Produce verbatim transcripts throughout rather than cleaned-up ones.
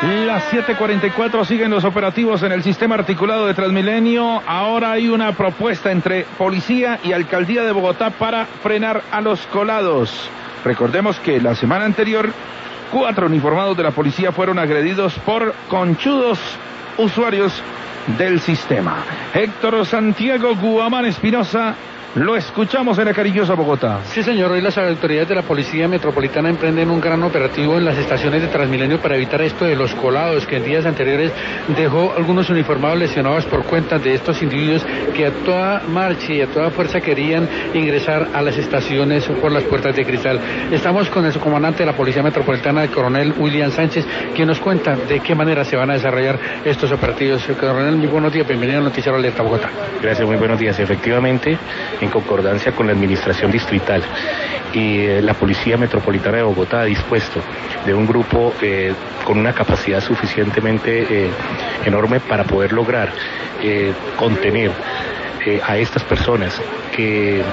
Las siete cuarenta y cuatro, siguen los operativos en el sistema articulado de Transmilenio. Ahora hay una propuesta entre policía y alcaldía de Bogotá para frenar a los colados. Recordemos que la semana anterior, cuatro uniformados de la policía fueron agredidos por conchudos usuarios del sistema. Héctor Santiago Guamán Espinosa, lo escuchamos en la cariñosa Bogotá. Sí, señor, hoy las autoridades de la Policía Metropolitana emprenden un gran operativo en las estaciones de Transmilenio para evitar esto de los colados, que en días anteriores dejó algunos uniformados lesionados por cuenta de estos individuos que a toda marcha y a toda fuerza querían ingresar a las estaciones por las puertas de cristal. Estamos con el subcomandante de la Policía Metropolitana, el coronel William Sánchez, quien nos cuenta de qué manera se van a desarrollar estos operativos. Coronel, muy buenos días, bienvenido al Noticiero Alerta Bogotá. Gracias, muy buenos días. Efectivamente, en concordancia con la administración distrital y eh, la Policía Metropolitana de Bogotá ha dispuesto de un grupo eh, con una capacidad suficientemente eh, enorme para poder lograr eh, contener eh, a estas personas que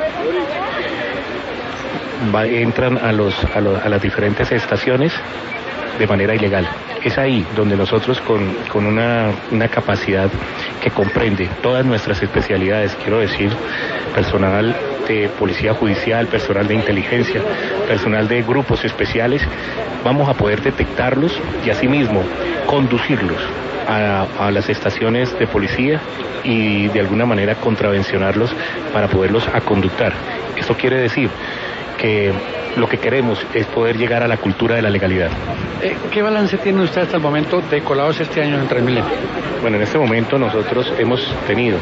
va, entran a, los, a, los, a las diferentes estaciones de manera ilegal. Es ahí donde nosotros con, con una, una capacidad que comprende todas nuestras especialidades, quiero decir, personal de policía judicial, personal de inteligencia, personal de grupos especiales, vamos a poder detectarlos y asimismo conducirlos a, a las estaciones de policía y de alguna manera contravencionarlos para poderlos aconductar. Esto quiere decir que lo que queremos es poder llegar a la cultura de la legalidad. Eh, ¿Qué balance tiene usted hasta el momento de colados este año en Transmilenio? Bueno, en este momento nosotros hemos tenido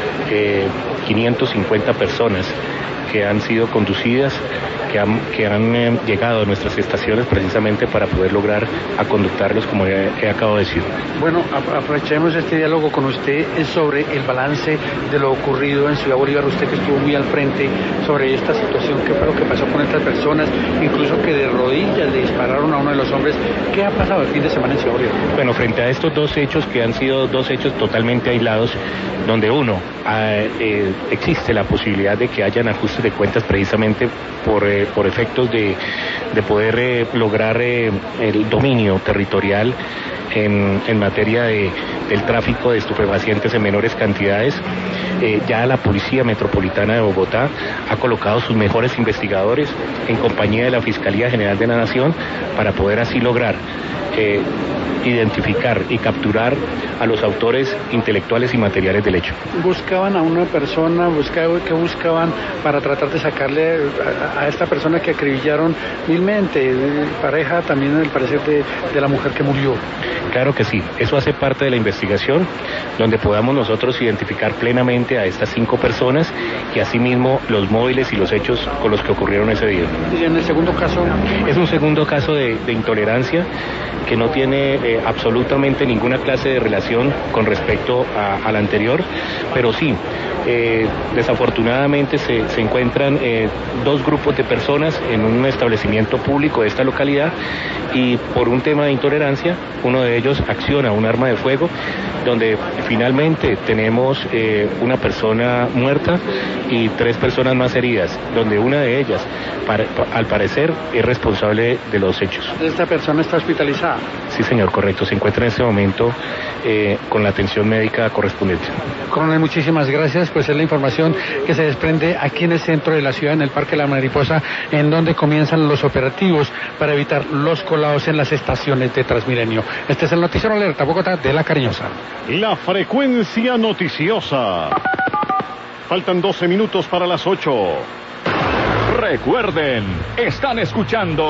eh, quinientas cincuenta personas que han sido conducidas, que han, que han eh, llegado a nuestras estaciones precisamente para poder lograr aconductarlos, como he, he acabado de decir. Bueno, aprovechemos este diálogo con usted sobre el balance de lo ocurrido en Ciudad Bolívar. Usted que estuvo muy al frente sobre esta situación, qué fue lo que pasó con estas personas, incluso que de rodillas le dispararon a uno de los hombres. ¿Qué ha pasado el fin de semana en Ciudad Bolívar? Bueno, frente a estos dos hechos que han sido dos hechos totalmente aislados, donde uno, eh, eh, existe la posibilidad de que hayan ajustes de cuentas precisamente por, eh, por efectos de, de poder eh, lograr eh, el dominio territorial en, en materia de, del tráfico de estupefacientes en menores cantidades. Eh, ya la Policía Metropolitana de Bogotá ha colocado sus mejores investigadores en compañía de la Fiscalía General de la Nación para poder así lograr eh, identificar y capturar a los autores intelectuales y materiales del hecho. ¿Buscaban a una persona? Buscaban, ¿qué buscaban para tratar de sacarle a, a esta persona que acribillaron vilmente? Pareja también, al parecer, de, de la mujer que murió. Claro que sí, eso hace parte de la investigación, donde podamos nosotros identificar plenamente a estas cinco personas y asimismo los móviles y los hechos con los que ocurrieron ese día. ¿Y en el segundo caso? Es un segundo caso de, de intolerancia que no tiene eh, absolutamente ninguna clase de relación con respecto a, al anterior, pero sí, eh, desafortunadamente se, se encuentran eh, dos grupos de personas en un establecimiento público de esta localidad y por un tema de intolerancia, uno de ellos acciona un arma de fuego, donde finalmente tenemos eh, una persona muerta y tres personas más heridas, donde una de ellas, para, al parecer, es responsable de los hechos. ¿Esta persona está hospitalizada? Sí, señor, correcto. Se encuentra en este momento eh, con la atención médica correspondiente. Coronel, muchísimas gracias. Pues es la información que se desprende aquí en el centro de la ciudad, en el Parque La Mariposa, en donde comienzan los operativos para evitar los colados en las estaciones de Transmilenio. Este es el Noticiero Alerta Bogotá de La Cariñosa. La frecuencia noticiosa. Faltan doce minutos para las ocho. Recuerden, están escuchando